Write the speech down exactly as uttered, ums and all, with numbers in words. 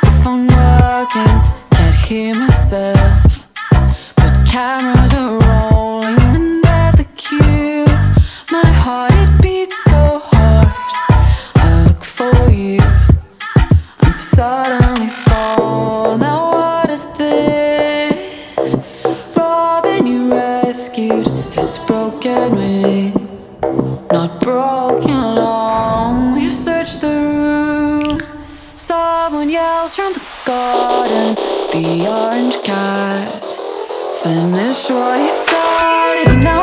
The phone working, can't hear myself, but cameras are rolling and there's the cue. My heart, it beats so hard. I look for you and suddenly fall. Now what is this? Robin, you rescued his broken wing. Not broken long, we search the room. Someone yells from the garden, the orange cat finished what he started. Now